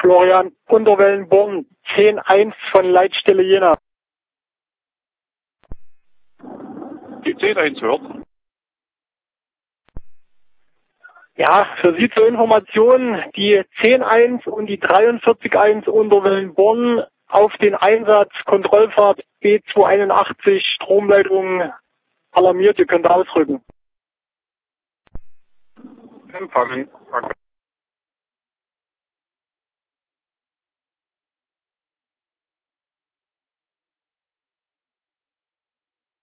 Florian, Unterwellenborn, 10-1 von Leitstelle Jena. Die 10-1 hört. Ja, für Sie zur Information, die 10-1 und die 43-1 Unterwellenborn auf den Einsatz Kontrollfahrt B281 Stromleitung alarmiert. Ihr könnt ausrücken. Empfangen. Danke.